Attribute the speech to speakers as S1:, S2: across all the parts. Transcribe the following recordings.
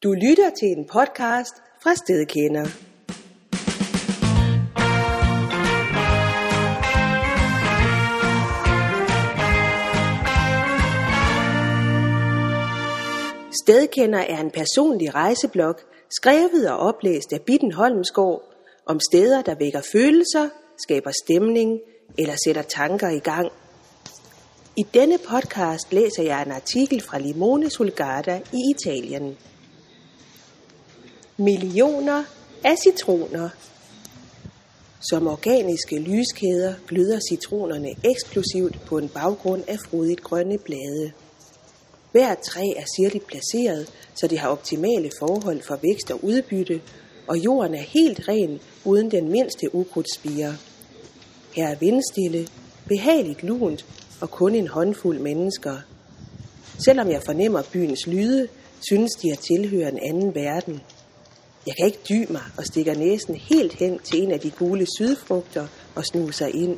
S1: Du lytter til en podcast fra Stedkender. Stedkender er en personlig rejseblog, skrevet og oplæst af Bitten Holmsgaard, om steder, der vækker følelser, skaber stemning eller sætter tanker i gang. I denne podcast læser jeg en artikel fra Limone sul Garda i Italien. Millioner af citroner. Som organiske lyskæder gløder citronerne eksplosivt på en baggrund af frodigt grønne blade. Hvert træ er sirligt placeret, så det har optimale forhold for vækst og udbytte, og jorden er helt ren uden den mindste ukrudtsspire. Her er vindstille, behageligt lunt og kun en håndfuld mennesker. Selvom jeg fornemmer byens lyde, synes de at tilhøre en anden verden. Jeg kan ikke dy mig og stikker næsen helt hen til en af de gule sydfrugter og snuser ind.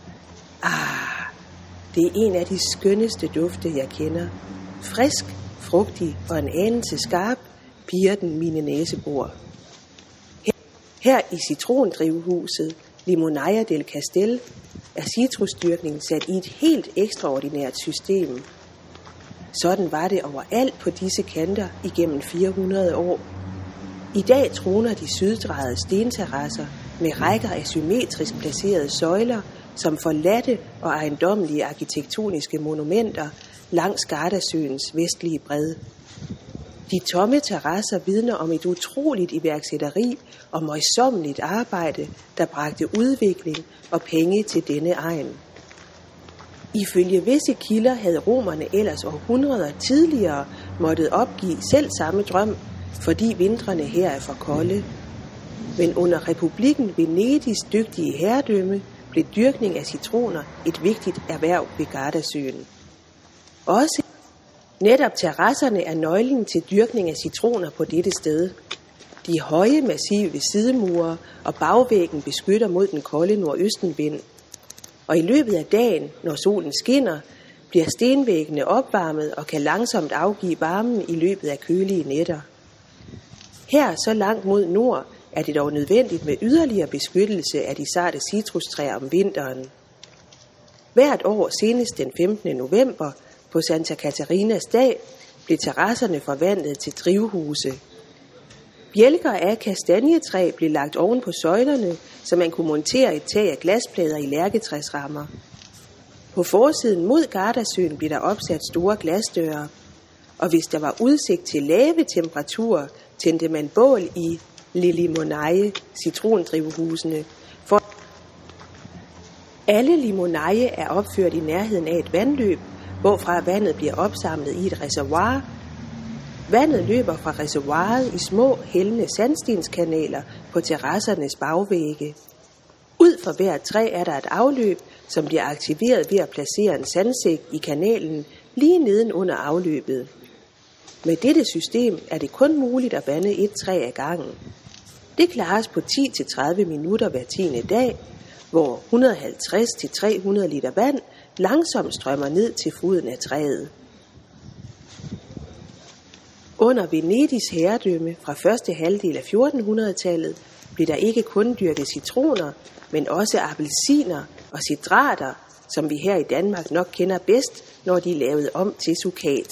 S1: Det er en af de skønneste dufte, jeg kender. Frisk, frugtig og en anelse skarp pirrer den mine næsebor. Her i citrondrivhuset Limonaia del Castel er citrusdyrkning sat i et helt ekstraordinært system. Sådan var det overalt på disse kanter igennem 400 år. I dag troner de syddrejede stenterrasser med rækker af symmetrisk placerede søjler som forladte og ejendommelige arkitektoniske monumenter langs Gardasøens vestlige bred. De tomme terrasser vidner om et utroligt iværksætteri og møjsommeligt arbejde, der bragte udvikling og penge til denne egen. Ifølge visse kilder havde romerne ellers århundreder tidligere måttet opgive selv samme drøm, fordi vintrene her er for kolde. Men under republikken Venedigs dygtige herredømme blev dyrkning af citroner et vigtigt erhverv ved Gardasøen. Også netop terrasserne er nøglen til dyrkning af citroner på dette sted. De høje, massive sidemure og bagvæggen beskytter mod den kolde nordøstenvind. Og i løbet af dagen, når solen skinner, bliver stenvæggene opvarmet og kan langsomt afgive varmen i løbet af kølige nætter. Her, så langt mod nord, er det dog nødvendigt med yderligere beskyttelse af de sarte citrustræer om vinteren. Hvert år, senest den 15. november, på Santa Catarinas dag, blev terrasserne forvandlet til drivhuse. Bjælker af kastanjetræ blev lagt oven på søjlerne, så man kunne montere et tag af glasplader i lærketræsrammer. På forsiden mod Gardasøen blev der opsat store glasdøre, og hvis der var udsigt til lave temperaturer, tændte man bål i Le Limonaie, citrondrivhusene. For alle Limonaie er opført i nærheden af et vandløb, hvorfra vandet bliver opsamlet i et reservoir. Vandet løber fra reservoiret i små, hældende sandstenskanaler på terrassernes bagvægge. Ud for hvert træ er der et afløb, som bliver aktiveret ved at placere en sandsæk i kanalen lige neden under afløbet. Med dette system er det kun muligt at vande et træ ad gangen. Det klares på 10-30 minutter hver 10. dag, hvor 150-300 liter vand langsomt strømmer ned til foden af træet. Under Venedigs herredømme fra første halvdel af 1400-tallet blev der ikke kun dyrket citroner, men også appelsiner og citrater, som vi her i Danmark nok kender bedst, når de er lavet om til sukat.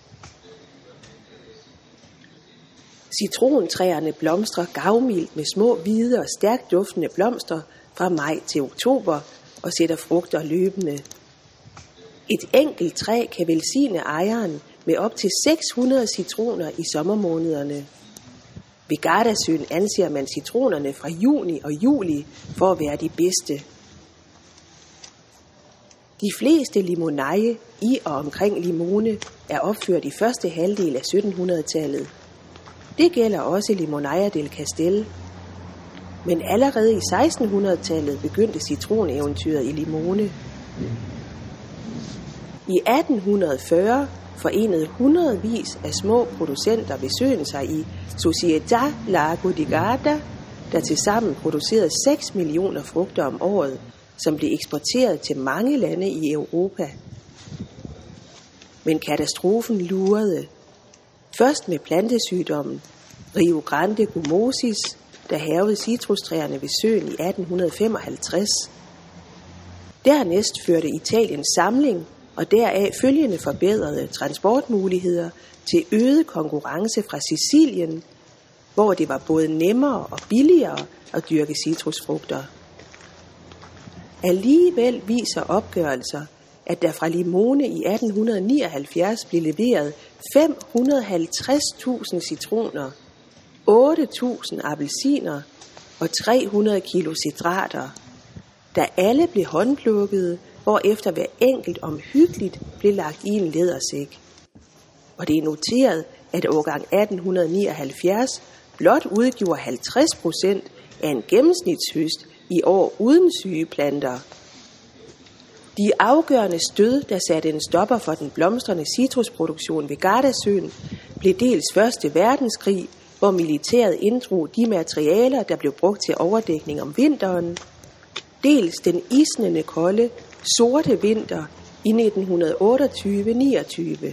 S1: Citrontræerne blomstrer gavmildt med små hvide og stærkt duftende blomster fra maj til oktober og sætter frugter løbende. Et enkelt træ kan velsigne ejeren med op til 600 citroner i sommermånederne. Ved Gardasøen anser man citronerne fra juni og juli for at være de bedste. De fleste Limonaie i og omkring Limone er opført i første halvdel af 1700-tallet. Det gælder også Limonaia del Castel. Men allerede i 1600-tallet begyndte citroneventyret i Limone. I 1840 forenede hundredvis af små producenter ved søen sig i Società Lago di Garda, der tilsammen producerede 6 millioner frugter om året, som blev eksporteret til mange lande i Europa. Men katastrofen lurede. Først med plantesygdommen Rio Grande Gummosis, der hærgede citrustræerne ved søen i 1855. Dernæst førte Italiens samling og deraf følgende forbedrede transportmuligheder til øget konkurrence fra Sicilien, hvor det var både nemmere og billigere at dyrke citrusfrugter. Alligevel viser opgørelser, at der fra Limone i 1879 blev leveret 550.000 citroner, 8.000 appelsiner og 300 kilo citrater, der alle blev håndplukkede, hvorefter hver enkelt omhyggeligt blev lagt i en lædersæk. Og det er noteret, at årgang 1879 blot udgjorde 50% af en gennemsnitshøst i år uden syge planter. De afgørende stød, der satte en stopper for den blomstrende citrusproduktion ved Gardasøen, blev dels Første Verdenskrig, hvor militæret inddrog de materialer, der blev brugt til overdækning om vinteren, dels den isnende kolde, sorte vinter i 1928-29.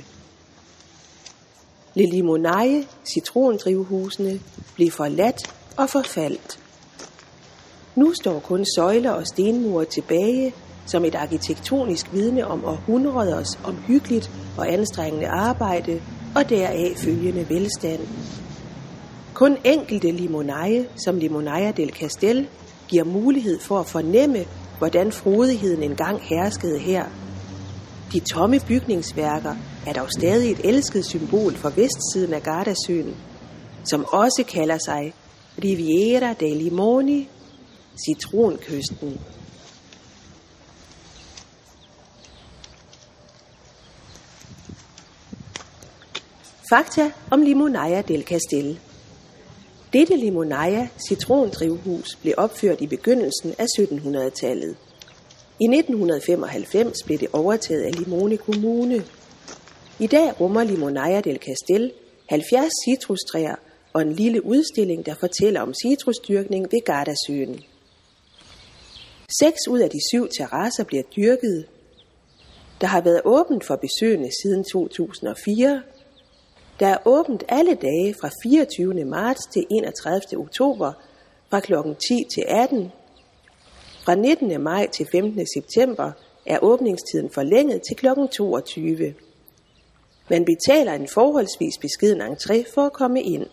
S1: Le Limonaie, citrondrivhusene, blev forladt og forfaldt. Nu står kun søjler og stenmure tilbage som et arkitektonisk vidne om århundreders omhyggeligt og anstrengende arbejde og deraf følgende velstand. Kun enkelte Limonaie, som Limonaia del Castel, giver mulighed for at fornemme, hvordan frodigheden engang herskede her. De tomme bygningsværker er dog stadig et elsket symbol for vestsiden af Gardasøen, som også kalder sig Riviera dei Limoni, citronkysten. Fakta om Limonaia del Castel. Dette Limonaia citrondrivhus blev opført i begyndelsen af 1700-tallet. I 1995 blev det overtaget af Limone Kommune. I dag rummer Limonaia del Castel 70 citrustræer og en lille udstilling, der fortæller om citrusdyrkning ved Gardasøen. 6 ud af de 7 terrasser bliver dyrket. Der har været åbent for besøgende siden 2004. Der er åbent alle dage fra 24. marts til 31. oktober fra kl. 10 til 18. Fra 19. maj til 15. september er åbningstiden forlænget til kl. 22. Man betaler en forholdsvis beskeden entré for at komme ind.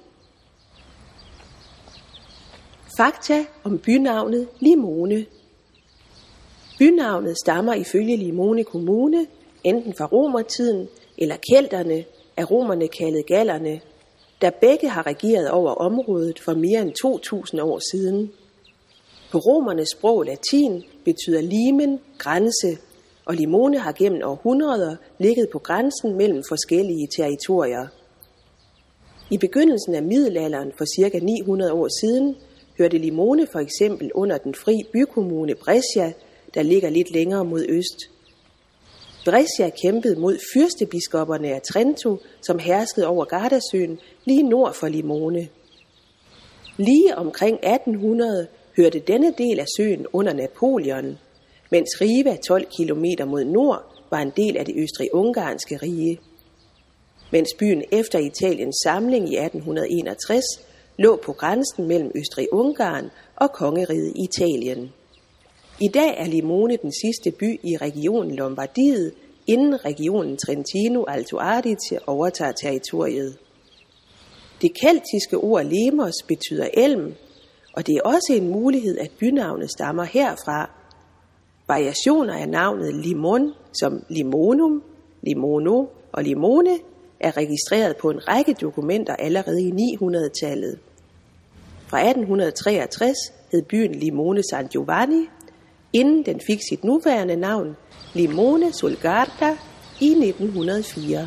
S1: Fakta om bynavnet Limone. Bynavnet stammer ifølge Limone Kommune enten fra romertiden eller kelterne, af romerne kaldet gallerne, der begge har regeret over området for mere end 2000 år siden. På romernes sprog latin betyder limen grænse, og Limone har gennem århundreder ligget på grænsen mellem forskellige territorier. I begyndelsen af middelalderen for ca. 900 år siden hørte Limone for eksempel under den fri bykommune Brescia, der ligger lidt længere mod øst. Brescia kæmpede mod fyrstebiskopperne af Trento, som herskede over Gardasøen lige nord for Limone. Lige omkring 1800 hørte denne del af søen under Napoleon, mens Riva 12 km mod nord var en del af det østrig-ungarske rige. Mens byen efter Italiens samling i 1861 lå på grænsen mellem Østrig-Ungarn og kongeriget Italien. I dag er Limone den sidste by i regionen Lombardiet, inden regionen Trentino Alto Adige overtager territoriet. Det keltiske ord lemos betyder elm, og det er også en mulighed, at bynavnet stammer herfra. Variationer af navnet Limon, som Limonum, Limono og Limone, er registreret på en række dokumenter allerede i 900-tallet. Fra 1863 hed byen Limone San Giovanni, inden den fik sit nuværende navn, Limone sul Garda, i 1904.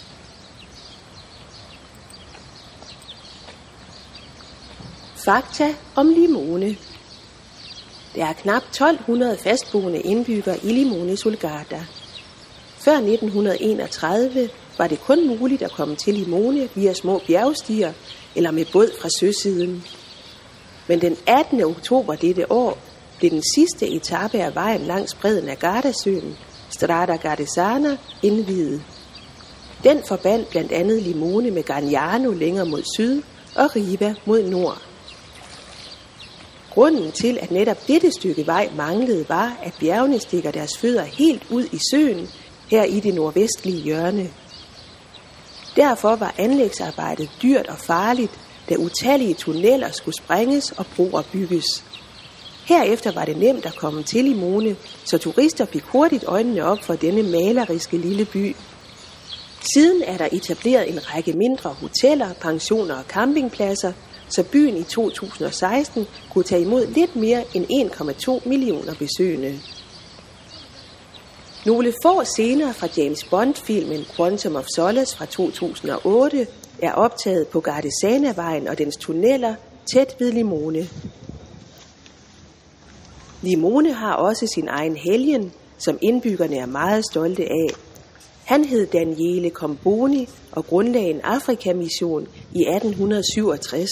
S1: Fakta om Limone. Der er knap 1200 fastboende indbyggere i Limone sul Garda. Før 1931 var det kun muligt at komme til Limone via små bjergstier eller med båd fra søsiden. Men den 18. oktober dette år blev den sidste etape af vejen langs bredden af Gardasøen, Strada Gardesana, indviet. Den forbandt blandt andet Limone med Gargnano længere mod syd og Riva mod nord. Grunden til, at netop dette stykke vej manglede, var, at bjergene stikker deres fødder helt ud i søen, her i det nordvestlige hjørne. Derfor var anlægsarbejdet dyrt og farligt, da utallige tunneller skulle sprænges og broer bygges. Herefter var det nemt at komme til Limone, så turister fik hurtigt øjnene op for denne maleriske lille by. Siden er der etableret en række mindre hoteller, pensioner og campingpladser, så byen i 2016 kunne tage imod lidt mere end 1,2 millioner besøgende. Nogle få scener fra James Bond-filmen Quantum of Solace fra 2008 er optaget på Gardesana-vejen og dens tunneller tæt ved Limone. Limone har også sin egen helgen, som indbyggerne er meget stolte af. Han hed Daniele Comboni og grundlagde en Afrika-mission i 1867.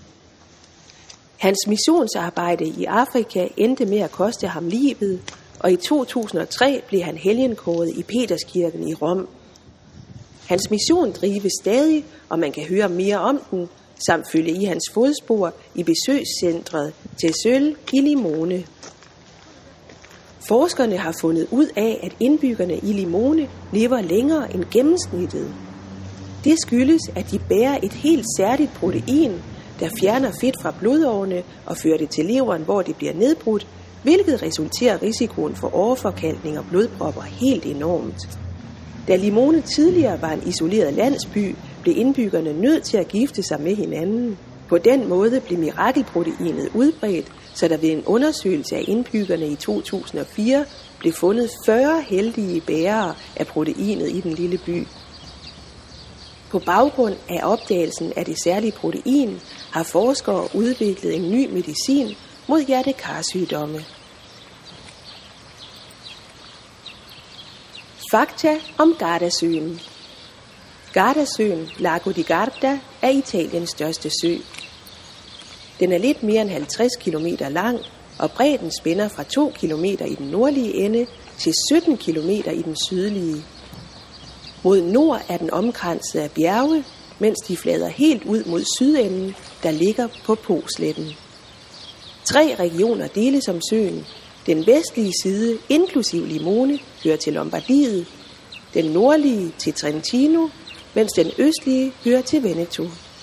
S1: Hans missionsarbejde i Afrika endte med at koste ham livet, og i 2003 blev han helgenkåret i Peterskirken i Rom. Hans mission drives stadig, og man kan høre mere om den, samt følge i hans fodspor i besøgscentret Tessøl i Limone. Forskerne har fundet ud af, at indbyggerne i Limone lever længere end gennemsnittet. Det skyldes, at de bærer et helt særligt protein, der fjerner fedt fra blodårene og fører det til leveren, hvor det bliver nedbrudt, hvilket resulterer risikoen for åreforkalkning og blodpropper helt enormt. Da Limone tidligere var en isoleret landsby, blev indbyggerne nødt til at gifte sig med hinanden. På den måde blev mirakelproteinet udbredt, så der ved en undersøgelse af indbyggerne i 2004 blev fundet 40 heldige bærere af proteinet i den lille by. På baggrund af opdagelsen af det særlige protein har forskere udviklet en ny medicin mod hjertekarsygdomme. Fakta om Gardasøen. Gardasøen, Lago di Garda, er Italiens største sø. Den er lidt mere end 50 km lang, og bredden spænder fra 2 km i den nordlige ende til 17 km i den sydlige. Mod nord er den omkranset af bjerge, mens de flader helt ud mod sydenden, der ligger på Po-sletten. 3 regioner deles om søen. Den vestlige side, inklusiv Limone, hører til Lombardiet, den nordlige til Trentino, mens den østlige hører til Veneto.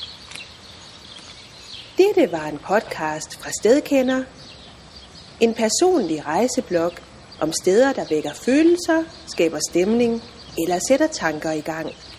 S1: Dette var en podcast fra Stedkender. En personlig rejseblog om steder, der vækker følelser, skaber stemning eller sætter tanker i gang.